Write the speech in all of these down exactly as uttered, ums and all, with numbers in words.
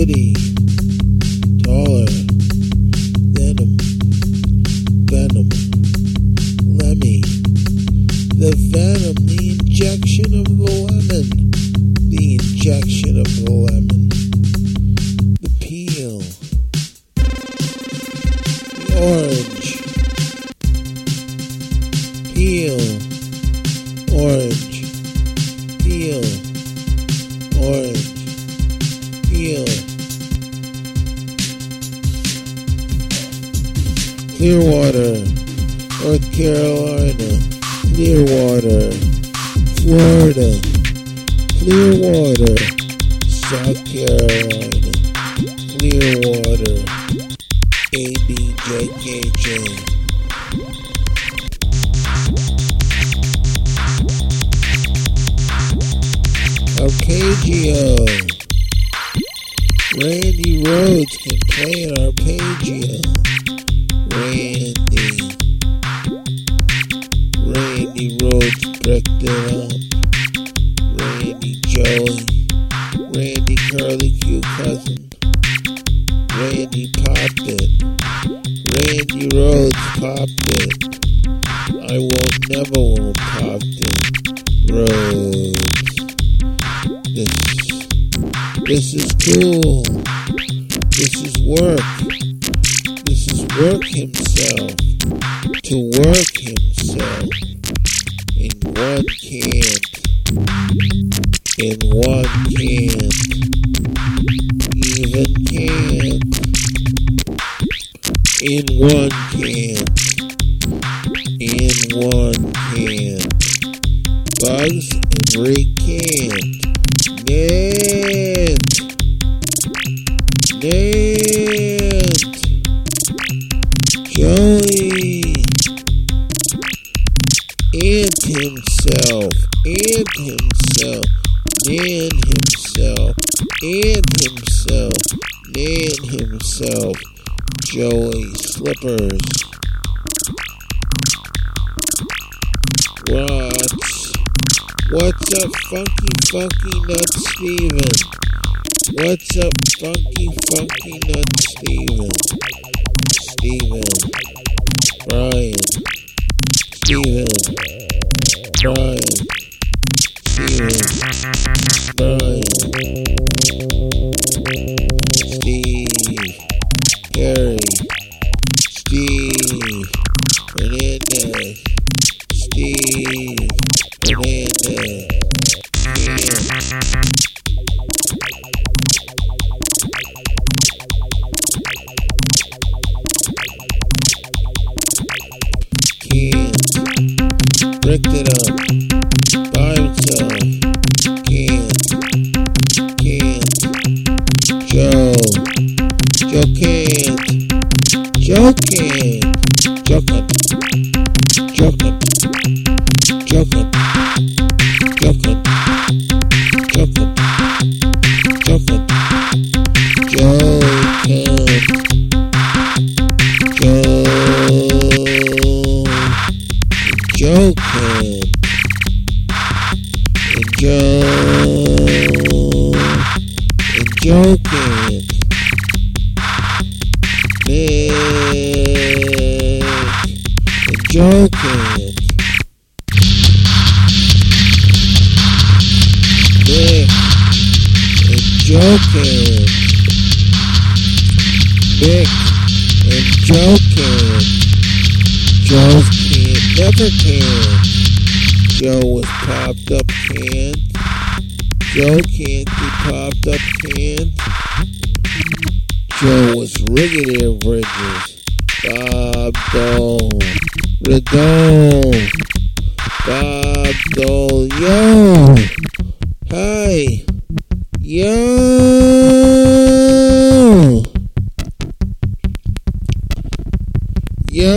Woody, taller, Venom, Venom, Lemmy, the Venom, the injection of the lemon, the injection of the lemon, the peel, the orange, peel, orange, peel, orange, peel, Clearwater, North Carolina, Clearwater, Florida, Clearwater, South Carolina, Clearwater, A B J K J. Arpeggio. Randy Rhodes can play an arpeggio. Randy. Randy Rhodes bricked it up. Randy Joey. Randy Curly Q Cousin. Randy popped it. Randy Rhodes popped it. I will never won't pop it. Rhodes. This, this is cool. This is work. This is work himself. To work himself. In one can't. In one can't. Even can't. In one can't. In one can't. Bugs and Rick can't. Nant. Nant. Joey. And himself. And himself. Nan himself. And himself. Nan himself. Joey Slippers. What? What's up, Funky Funky Nuts Steven? What's up, Funky Funky Nuts Steven? Steven. Brian. Steven. Brian. Steven. Brian. Steve. Harry. Steve. Hernandez. Steve. Hernandez. Can't. Bricked it up. By himself. Can't. Can't. Joe. Joe can't. Joe can't. Joe can't. Joe can't. Joe can't. Joe can't. Joe can't. Joe can't. Joe can't. Joe. Joe can't. And Joe. And Joe can't. Nick. And Joe can't. Nick. And Joe can't. Nick. And Joe can't. Joe can't. Never can. Joe was popped up can't. Joe can't be popped up can't. Joe was Brigadier Bridges. Bob Dole. Redone. Bob Dole. Yo. Hi. Yo. Yo.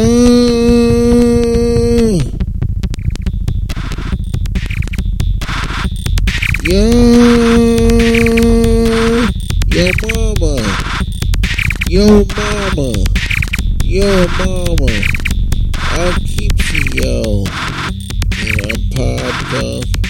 Yo. Yo mama. Yo mama. Yo mama. I'll keep you yo. And I'm popped up.